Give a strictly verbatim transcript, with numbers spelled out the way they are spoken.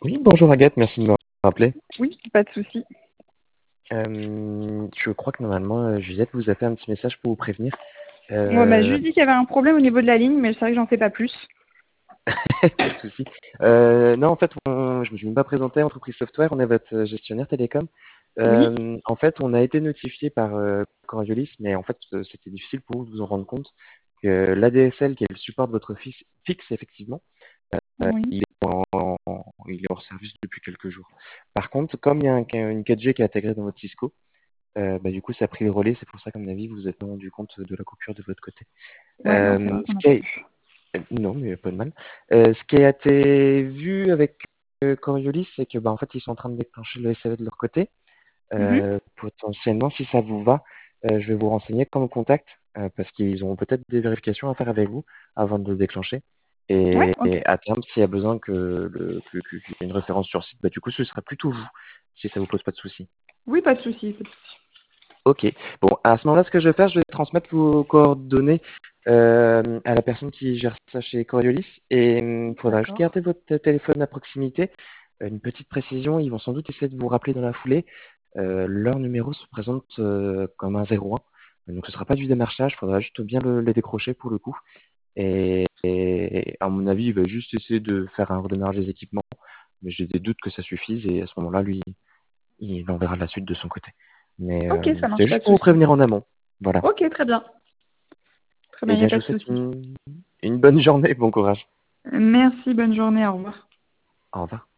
Oui, bonjour Agathe, merci de me rappeler. Oui, pas de souci. Euh, je crois que normalement, euh, Juliette vous a fait un petit message pour vous prévenir. On m'a Euh, juste dit qu'il y avait un problème au niveau de la ligne, mais c'est vrai que j'en sais pas plus. pas de souci. Euh, non, en fait, on- je me suis même pas présenté, Entreprise Software, on est votre euh, gestionnaire télécom. Oui. Euh, en fait, on a été notifié par euh, Coriolis, mais en fait, euh, c'était difficile pour vous de vous en rendre compte que l'A D S L, qui est le support de votre fixe, fixe effectivement, Oui. il est, en, en- il est hors service depuis quelques jours. Par contre, comme il y a un- une quatre G qui est intégrée dans votre Cisco, Euh, bah, du coup, ça a pris le relais. C'est pour ça qu'à mon avis, vous vous êtes pas rendu compte de la coupure de votre côté. Ouais, non, c'est Euh, vrai ce qu'on n'a qui pas a... vu. Non, mais pas de mal. Euh, ce qui a été vu avec euh, Coriolis, c'est que bah, en fait, ils sont en train de déclencher le S A V de leur côté. Mhm. Euh, potentiellement, si ça vous va, euh, je vais vous renseigner quand on contact, euh, parce qu'ils auront peut-être des vérifications à faire avec vous avant de le déclencher. Ouais, Et, ok. et à terme, s'il y a besoin que le, que- que- qu'il y ait une référence sur site, bah, du coup, ce sera plutôt vous, si ça vous pose pas de soucis. Oui, pas de souci. Pas de souci. Ok. Bon, à ce moment-là, ce que je vais faire, je vais transmettre vos coordonnées euh, à la personne qui gère ça chez Coriolis et il faudra juste D'accord. garder votre téléphone à proximité. Euh, Une petite précision, ils vont sans doute essayer de vous rappeler dans la foulée. Euh, leur numéro se présente euh, comme un zéro un. Donc ce ne sera pas du démarchage, il faudra juste bien le, les décrocher pour le coup. Et, et à mon avis, il va juste essayer de faire un redémarrage des équipements, mais j'ai des doutes que ça suffise et à ce moment-là, lui, il enverra la suite de son côté. Mais Ok, euh, ça c'était marche, pas juste de pour vous souci. prévenir en amont. Voilà. Ok, très bien. Très bien, Eh il n'y a bien, je pas vous de souhaite souci. une, une bonne journée, bon courage. Merci, bonne journée, au revoir. Au revoir.